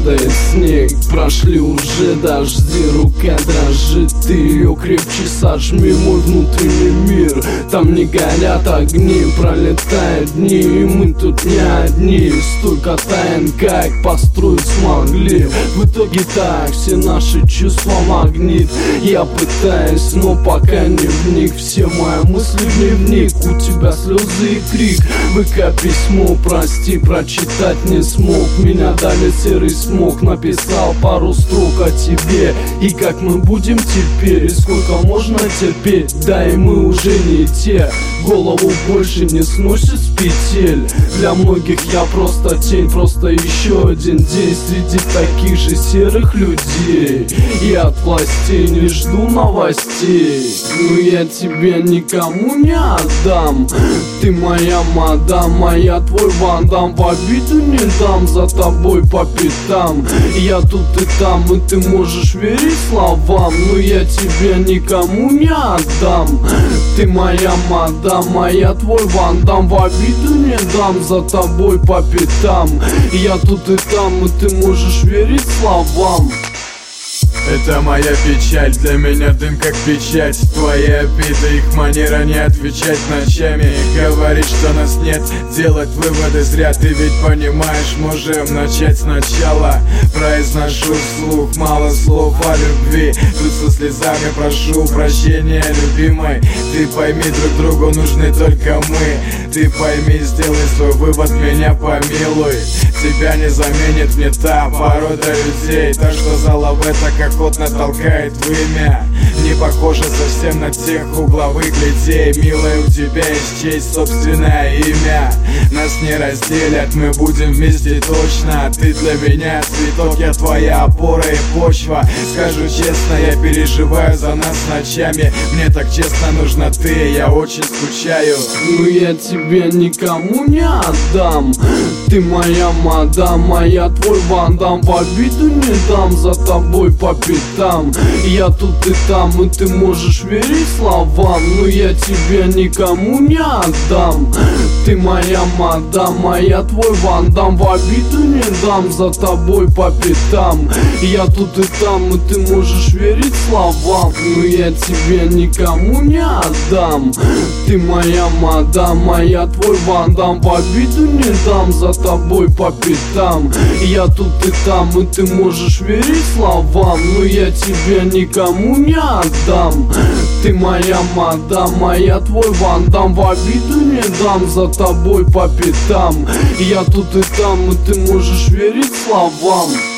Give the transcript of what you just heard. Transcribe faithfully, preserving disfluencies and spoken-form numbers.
падает снег, прошли уже дожди, рука дрожит, ты ее крепче сожми, мой внутренний мир. Там не горят огни, пролетают дни, и мы тут не одни. Столько тайн, как построить смогли. В итоге так, все наши чувства магнит. Я пытаюсь, но пока не вник. Все мои мысли в дневник, у тебя слезы и крик. ВК письмо, прости, прочитать не смог. Меня дали серый смог, написал пару строк о тебе. И как мы будем теперь, и сколько можно терпеть? Да и мы уже не те, голову больше не сносит с петель. Для многих я просто тень, просто еще один день среди таких же серых людей. И от властей не жду новостей, но я тебя никому не отдам. Ты моя мадам, моя твой вандам. В обиду не дам, за тобой по пятам. Я тут и там, и ты можешь верить словам, но я тебя никому не отдам. Ты моя мадам, моя твой вандам. В обиду не дам, за тобой по пятам. Я тут и там, и ты можешь верить словам. Это моя печаль, для меня дым как печать. Твои обиды, их манера не отвечать ночами. Говорить, что нас нет, делать выводы зря. Ты ведь понимаешь, можем начать сначала. Произношу вслух мало слов о любви. Тут со слезами прошу прощения, любимой. Ты пойми, друг другу нужны только мы. Ты пойми, сделай свой вывод, меня помилуй. Тебя не заменит мне та порода людей. То, что зала в это охотно толкает вымя, не похоже совсем на тех угловых людей. Милая, у тебя есть честь, собственное имя. Нас не разделят, мы будем вместе точно. Ты для меня цветок, я твоя опора и почва. Скажу честно, я переживаю за нас ночами. Мне так честно нужна ты, я очень скучаю. Но я тебя никому не отдам. Ты моя мадам, моя твой вандам. В обиду не дам, за тобой по пятам. Я тут и там, и ты можешь верить словам, но я тебя никому не отдам. Ты моя мадам, моя твой вандам. В обиду не дам, за тобой по пятам. Я тут и там, и ты можешь верить словам, но я тебя никому не отдам. Ты моя мадам, моя твой вандам. В обиду не дам, за тобой по пятам. Я тут и там, и ты можешь верить словам, но я тебя никому не отдам. Ты моя мадам, моя твой вандам. В обиду не дам, за тобой по пятам. Я тут и там, и ты можешь верить словам.